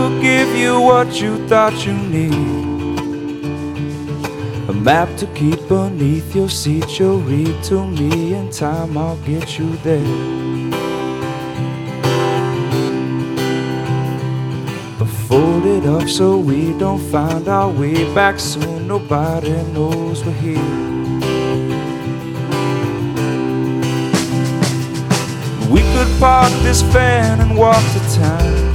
will give you what you thought you need. A map to keep beneath your seat. You'll read to me in time, I'll get you there. But fold it up so we don't find our way back soon. Nobody knows we're here. We could park this van and walk to town.